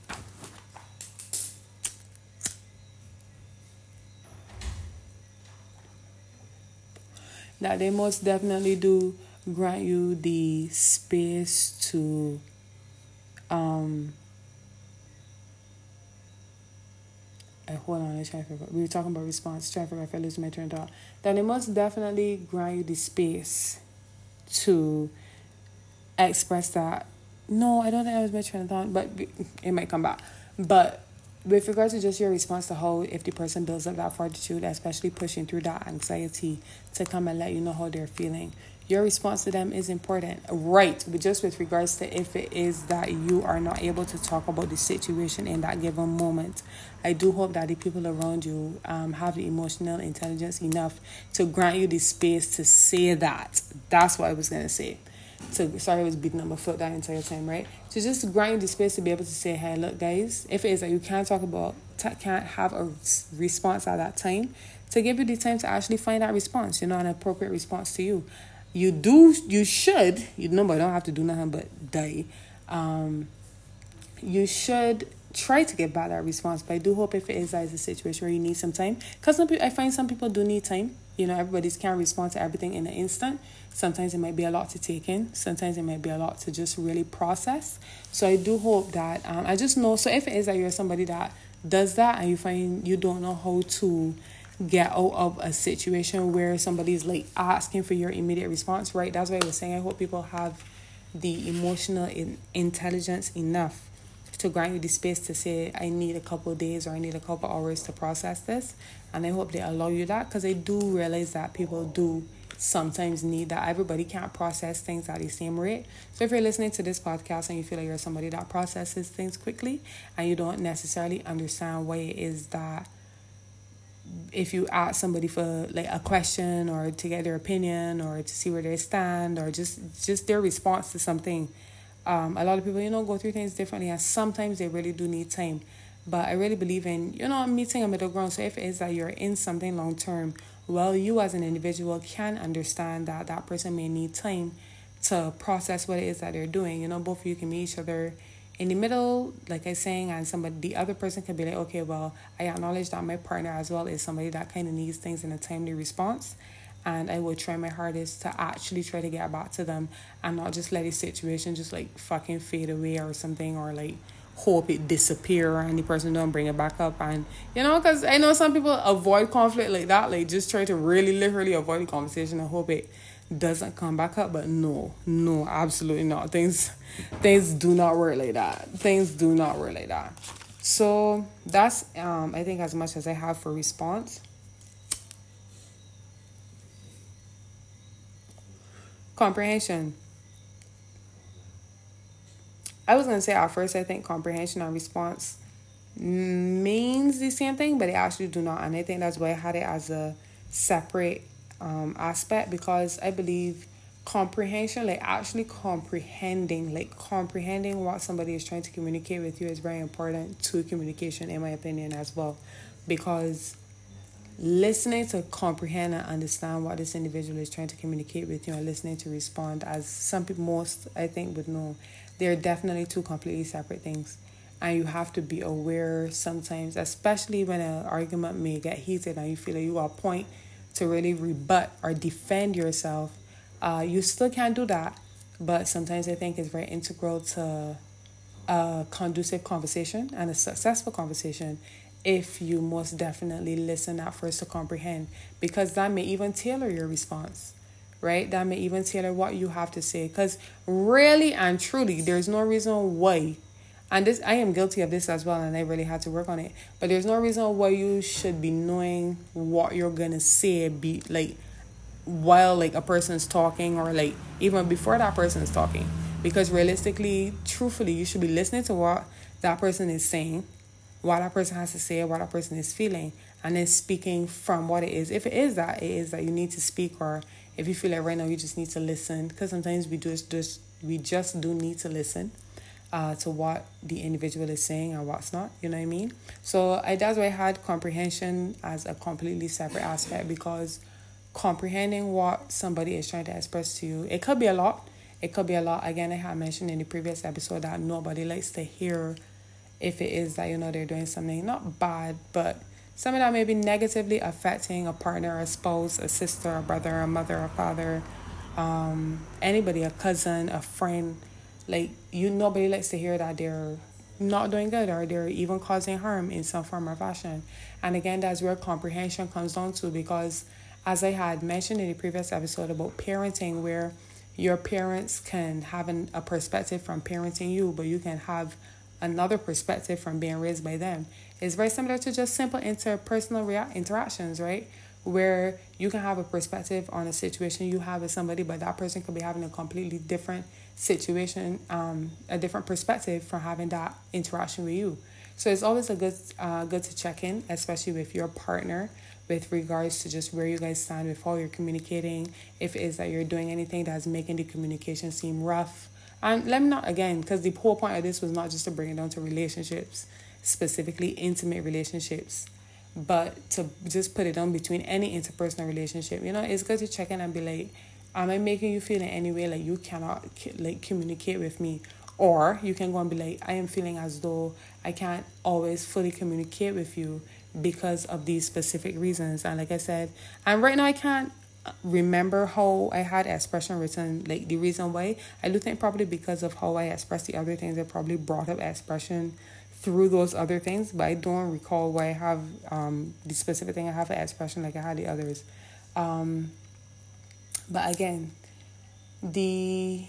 That they most definitely do grant you the space to um I hold on, I try to figure, we were talking about response, trying to figure if I lose my train of thought. That they must definitely grant you the space to express that. No, I don't think I was my train of thought, but it might come back. But with regards to just your response to how, if the person builds up that fortitude, especially pushing through that anxiety to come and let you know how they're feeling, your response to them is important, right? But just with regards to if it is that you are not able to talk about the situation in that given moment, I do hope that the people around you um, have the emotional intelligence enough to grant you the space to say that. That's what I was going to say. So sorry, I was beating up my foot that entire time, right? So just grant you the space to be able to say, hey, look, guys, if it is that you can't talk about, t- can't have a response at that time, to give you the time to actually find that response, you know, an appropriate response to you. You do, you should, you know, but don't have to do nothing but die. Um, you should try to get back that response, but I do hope if it is that is a situation where you need some time, because some people, I find some people do need time. You know, everybody's can't respond to everything in an instant. Sometimes it might be a lot to take in. Sometimes it might be a lot to just really process. So I do hope that, um, I just know, so if it is that you're somebody that does that and you find you don't know how to get out of a situation where somebody's like asking for your immediate response, right? That's why I was saying I hope people have the emotional in- intelligence enough to grant you the space to say, I need a couple of days or I need a couple of hours to process this. And I hope they allow you that, because I do realize that people do sometimes need that. Everybody can't process things at the same rate. So if you're listening to this podcast and you feel like you're somebody that processes things quickly and you don't necessarily understand why it is that if you ask somebody for like a question or to get their opinion or to see where they stand or just just their response to something, um, a lot of people, you know, go through things differently, and sometimes they really do need time. But I really believe in, you know, meeting a middle ground. So if it is that you're in something long term, well, you as an individual can understand that that person may need time to process what it is that they're doing. You know, both of you can meet each other in the middle, like I was saying, and somebody, the other person can be like, okay, well, I acknowledge that my partner as well is somebody that kind of needs things in a timely response, and I will try my hardest to actually try to get back to them and not just let the situation just like fucking fade away or something, or like hope it disappear and the person don't bring it back up. And you know, because I know some people avoid conflict like that, like just try to really literally avoid the conversation and hope it doesn't come back up. But no, no, absolutely not. Things things do not work like that. Things do not work like that. So that's um I think as much as I have for response. Comprehension. I was gonna say at first I think comprehension and response means the same thing, but they actually do not. And I think that's why I had it as a separate um, aspect, because I believe comprehension, like actually comprehending, like comprehending what somebody is trying to communicate with you is very important to communication, in my opinion, as well. Because listening to comprehend and understand what this individual is trying to communicate with you and listening to respond, as some people, most I think would know, they're definitely two completely separate things. And you have to be aware sometimes, especially when an argument may get heated and you feel like you got a point to really rebut or defend yourself. Uh, you still can't do that. But sometimes I think it's very integral to a conducive conversation and a successful conversation if you most definitely listen at first to comprehend, because that may even tailor your response, right? That may even tailor what you have to say, because really and truly, there's no reason why, and this, I am guilty of this as well, and I really had to work on it, but there's no reason why you should be knowing what you're gonna say, be like, while like a person's talking, or like even before that person is talking, because realistically, truthfully, you should be listening to what that person is saying, what that person has to say, what that person is feeling, and then speaking from what it is. If it is that, it is that you need to speak, or if you feel like right now you just need to listen, because sometimes we just, just we just do need to listen uh, to what the individual is saying and what's not, you know what I mean? So I that's why I had comprehension as a completely separate aspect, because comprehending what somebody is trying to express to you, it could be a lot. It could be a lot. Again, I had mentioned in the previous episode that nobody likes to hear if it is that, you know, they're doing something not bad, but something that may be negatively affecting a partner, a spouse, a sister, a brother, a mother, a father, um, anybody, a cousin, a friend. Like, you, nobody likes to hear that they're not doing good or they're even causing harm in some form or fashion. And again, that's where comprehension comes down to, because as I had mentioned in the previous episode about parenting, where your parents can have an, a perspective from parenting you, but you can have another perspective from being raised by them. It's very similar to just simple interpersonal rea- interactions, right? Where you can have a perspective on a situation you have with somebody, but that person could be having a completely different situation, um, a different perspective from having that interaction with you. So it's always a good, uh, good to check in, especially with your partner, with regards to just where you guys stand with how you're communicating. If it is that you're doing anything that's making the communication seem rough. And let me not, again, because the whole point of this was not just to bring it down to relationships, specifically intimate relationships, but to just put it down between any interpersonal relationship. You know, it's good to check in and be like, am I making you feel in any way like you cannot like communicate with me? Or you can go and be like, I am feeling as though I can't always fully communicate with you because of these specific reasons. And like I said, and right now I can't remember how I had expression written, like the reason why. I do think probably because of how I expressed the other things, I probably brought up expression through those other things, but I don't recall why I have um the specific thing I have an expression like I had the others. Um but again, the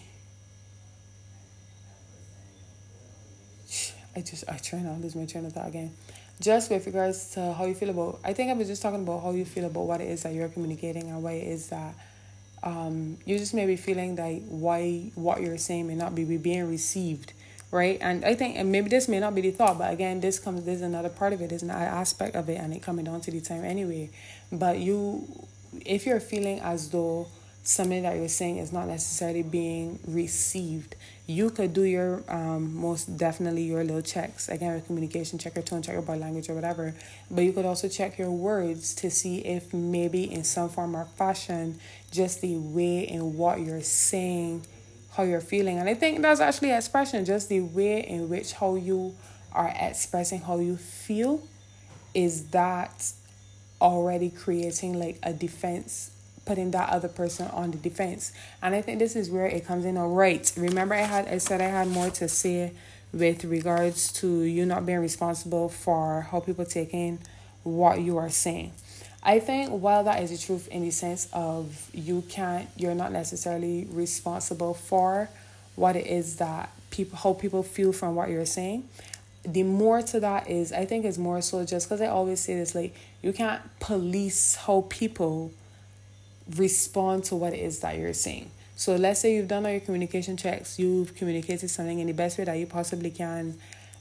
I just I try not to lose my train of thought again. Just with regards to how you feel about, I think I was just talking about how you feel about what it is that you're communicating and why it is that um, you just may be feeling that why what you're saying may not be being received, right? And I think, and maybe this may not be the thought, but again, this comes, this is another part of it, is another aspect of it, and it coming down to the time anyway. But you, if you're feeling as though something that you're saying is not necessarily being received, you could do your um most definitely your little checks, again with communication, check your tone, check your body language or whatever, but you could also check your words to see if maybe in some form or fashion just the way in what you're saying, how you're feeling. And I think that's actually expression, just the way in which how you are expressing how you feel, is that already creating like a defense, putting that other person on the defense. And I think this is where it comes in. All right, remember I had I said I had more to say with regards to you not being responsible for how people take in what you are saying. I think while that is the truth in the sense of you can't, you're not necessarily responsible for what it is that people, how people feel from what you're saying. The more to that is, I think it's more so just because I always say this, like, you can't police how people respond to what it is that you're saying. So let's say you've done all your communication checks, you've communicated something in the best way that you possibly can,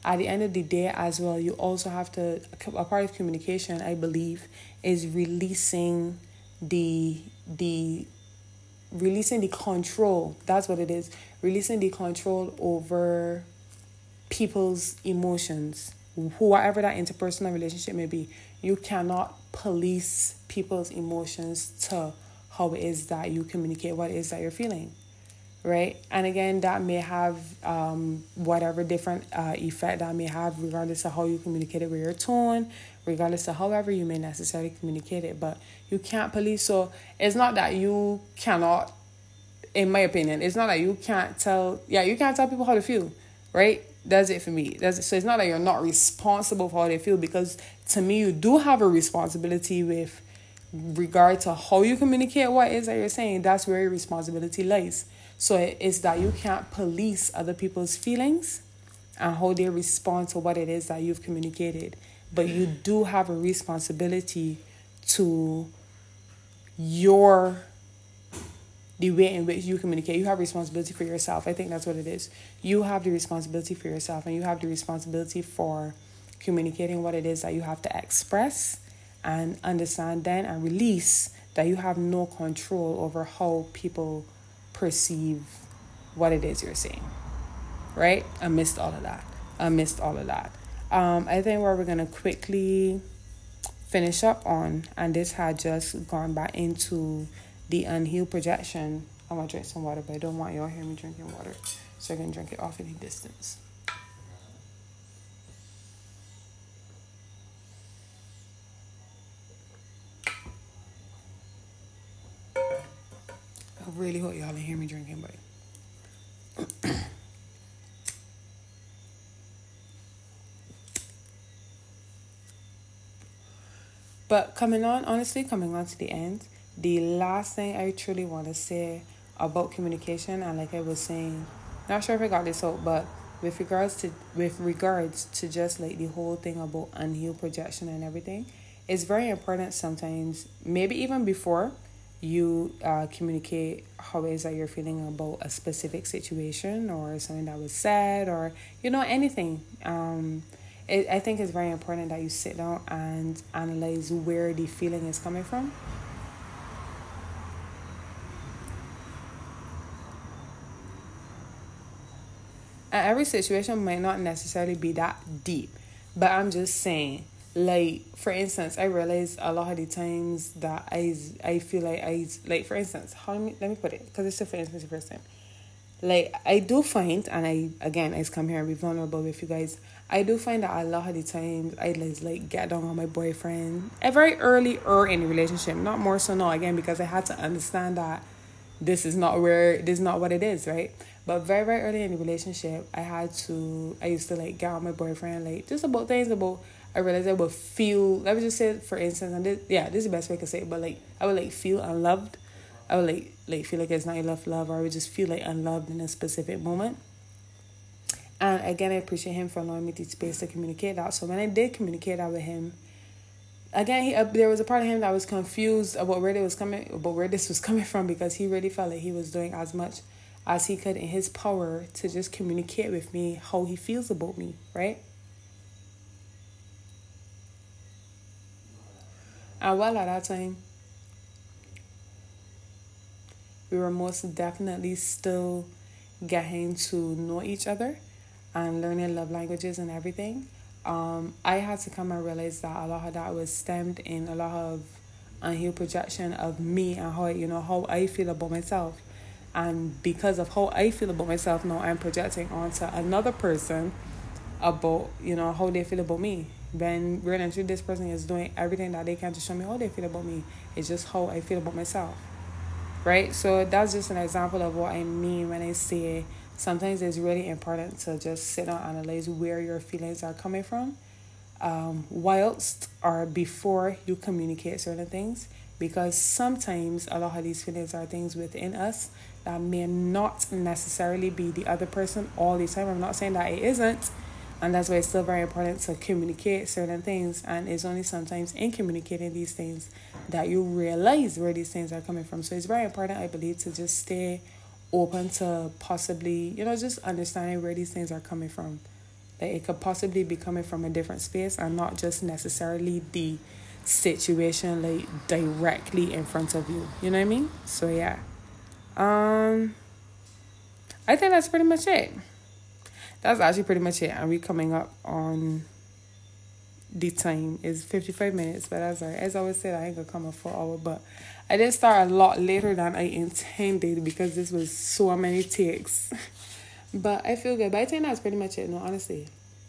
at the end of the day as well, you also have to, a part of communication, I believe, is releasing the the releasing the control. That's what it is. Releasing the control over people's emotions, whoever that interpersonal relationship may be. You cannot police people's emotions to how it is that you communicate what it is that you're feeling, right? And again, that may have um, whatever different uh, effect that may have, regardless of how you communicate it with your tone, regardless of however you may necessarily communicate it. But you can't police. So it's not that you cannot, in my opinion, it's not that you can't tell, yeah, you can't tell people how to feel, right? That's it for me. That's it. So it's not that you're not responsible for how they feel, because to me, you do have a responsibility with regard to how you communicate what it is that you're saying. That's where your responsibility lies. So it's that you can't police other people's feelings and how they respond to what it is that you've communicated. But you do have a responsibility to your the way in which you communicate. You have responsibility for yourself. I think that's what it is. You have the responsibility for yourself, and you have the responsibility for communicating what it is that you have to express and understand then and release, that you have no control over how people perceive what it is you're saying, right? Amidst all of that. Amidst all of that. Um, I think where we're going to quickly finish up on, and this had just gone back into the unhealed projection. I'm going to drink some water, but I don't want y'all to hear me drinking water, so I can drink it off any distance. I really hope y'all didn't hear me drinking, but but coming on, honestly, coming on to the end, the last thing I truly want to say about communication, and like I was saying, not sure if I got this out, but with regards to with regards to just like the whole thing about unhealed projection and everything, it's very important sometimes, maybe even before you uh, communicate how it is that you're feeling about a specific situation or something that was said, or, you know, anything. Um, it, I think it's very important that you sit down and analyze where the feeling is coming from. And every situation might not necessarily be that deep, but I'm just saying, like, for instance, I realize a lot of the times that I, I feel like I, like, for instance, how let me, let me put it, because it's a for instance the first time. Like, I do find, and I, again, I come here and be vulnerable with you guys, I do find that a lot of the times I, like, like get down on my boyfriend, a very early or in a relationship, not more so now, again, because I had to understand that this is not where, this is not what it is, right? But very, very early in the relationship, I had to, I used to, like, get on my boyfriend, like, just about things about, I realized I would feel, let me just say, for instance, and this, yeah, this is the best way I can say it, but, like, I would, like, feel unloved. I would, like, like feel like it's not enough love, or I would just feel, like, unloved in a specific moment. And, again, I appreciate him for allowing me the space to communicate that. So when I did communicate that with him, again, he, uh, there was a part of him that was confused about where it was coming, about where this was coming from, because he really felt like he was doing as much as he could in his power to just communicate with me how he feels about me, right? And while at that time, we were most definitely still getting to know each other and learning love languages and everything. Um, I had to come and realize that a lot of that was stemmed in a lot of unhealed projection of me and how, you know, how I feel about myself. And because of how I feel about myself now, I'm projecting onto another person about, you know, how they feel about me. When we're not sure this person is doing everything that they can to show me how they feel about me. It's just how I feel about myself, right? So that's just an example of what I mean when I say sometimes it's really important to just sit down and analyze where your feelings are coming from, um, whilst or before you communicate certain things, because sometimes a lot of these feelings are things within us that may not necessarily be the other person all the time. I'm not saying that it isn't, and that's why it's still very important to communicate certain things, and it's only sometimes in communicating these things that you realize where these things are coming from. So it's very important, I believe, to just stay open to possibly, you know, just understanding where these things are coming from. Like it could possibly be coming from a different space and not just necessarily the situation like directly in front of you. You know what I mean? So yeah. Um I think that's pretty much it. That's actually pretty much it. And we coming up on the time is fifty-five minutes, but that's alright. As I always said, I ain't gonna come a full hour, but I did start a lot later than I intended because this was so many takes. But I feel good. But I think that's pretty much it, no, honestly.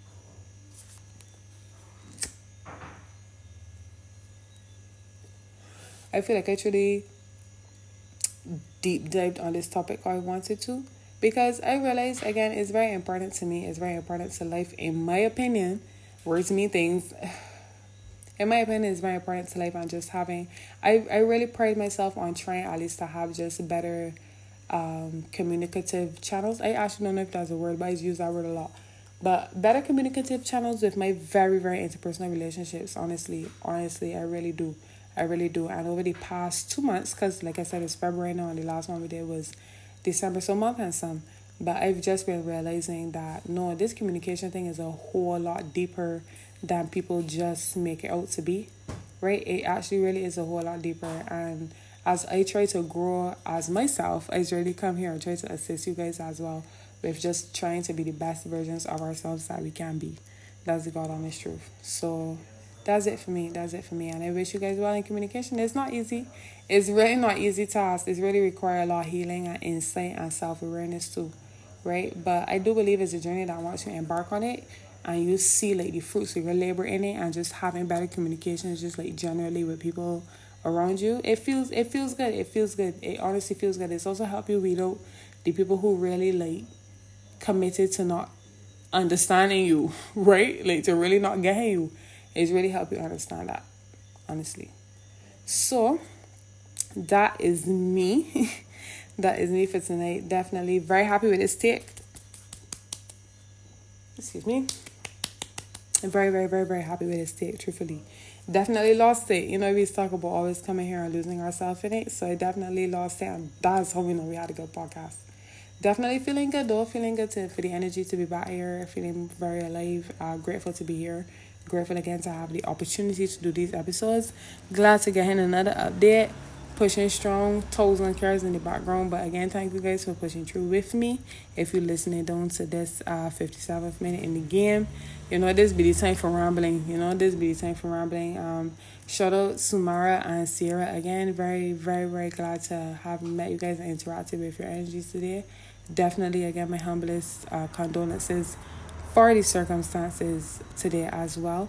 I feel like I actually deep dived on this topic I wanted to, because I realized, again, it's very important to me. It's very important to life, in my opinion. Words mean things. In my opinion, it's very important to life, and just having, I, I really pride myself on trying at least to have just better um, communicative channels. I actually don't know if that's a word, but I use that word a lot. But better communicative channels with my very, very interpersonal relationships. Honestly, honestly, I really do. I really do. And over the past two months, because like I said, it's February now, and the last one we did was December, so month and some. But I've just been realizing that, no, this communication thing is a whole lot deeper than people just make it out to be, right? It actually really is a whole lot deeper. And as I try to grow as myself, I really come here and try to assist you guys as well with just trying to be the best versions of ourselves that we can be. That's the God honest truth. So that's it for me. That's it for me. And I wish you guys well in communication. It's not easy. It's really not easy task. It's really require a lot of healing and insight and self-awareness too, right? But I do believe it's a journey that once you embark on it and you see like the fruits of your labor in it, and just having better communications just like generally with people around you, it feels it feels good. It feels good. It honestly feels good. It's also help you weed out the people who really like committed to not understanding you, right? Like to really not getting you. It's really help you understand that, honestly. So that is me. That is me for tonight. Definitely very happy with this take. Excuse me. I'm very, very, very, very happy with this take, truthfully. Definitely lost it. You know, we talk about always coming here and losing ourselves in it. So I definitely lost it. And that's how we know we had a good podcast. Definitely feeling good though. Feeling good to, for the energy to be back here. Feeling very alive. Uh, grateful to be here. Grateful again to have the opportunity to do these episodes. Glad to get in another update. Pushing strong, toes and cares in the background. But again, thank you guys for pushing through with me. If you're listening down to this uh, fifty-seventh minute in the game, you know, this be the time for rambling. You know, this be the time for rambling. Um, shout out Sumara and Sierra again. Very, very, very glad to have met you guys and interacted with your energies today. Definitely, again, my humblest uh, condolences for the circumstances today as well.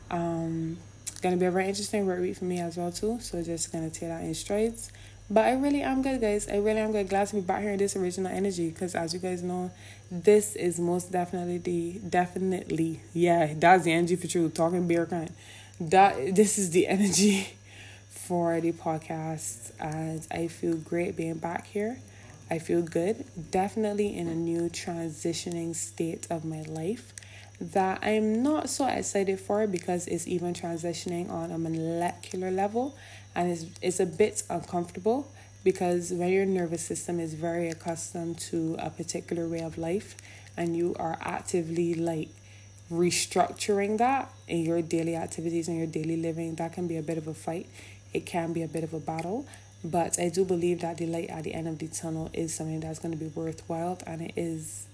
Um, gonna be a very interesting work week for me as well too. So just gonna take that in strides. But I really am good, guys. I really am good. Glad to be back here in this original energy, because as you guys know, this is most definitely the definitely yeah, that's the energy for true. Talking beer kind. That this is the energy for the podcast, and I feel great being back here. I feel good, definitely in a new transitioning state of my life that I'm not so excited for, because it's even transitioning on a molecular level, and it's, it's a bit uncomfortable, because when your nervous system is very accustomed to a particular way of life and you are actively like restructuring that in your daily activities and your daily living, that can be a bit of a fight. It can be a bit of a battle. But I do believe that the light at the end of the tunnel is something that's going to be worthwhile, and it is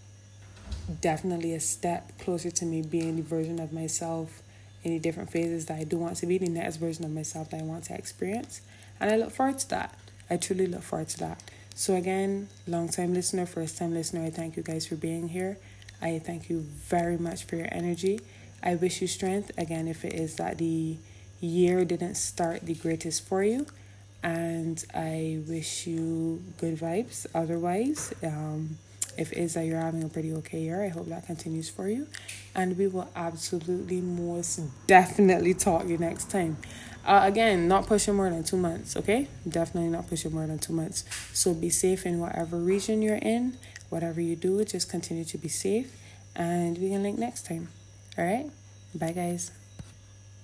definitely a step closer to me being the version of myself in the different phases that I do want to be, the next version of myself that I want to experience. And I look forward to that. I truly look forward to that. So again, long-time listener, first-time listener, I thank you guys for being here. I thank you very much for your energy. I wish you strength, again, if it is that the year didn't start the greatest for you. And I wish you good vibes. Otherwise, um, if it is that you're having a pretty okay year, I hope that continues for you. And we will absolutely most definitely talk you next time. Uh, again, not pushing more than two months, okay? Definitely not pushing more than two months. So be safe in whatever region you're in. Whatever you do, just continue to be safe. And we can link next time. All right? Bye, guys.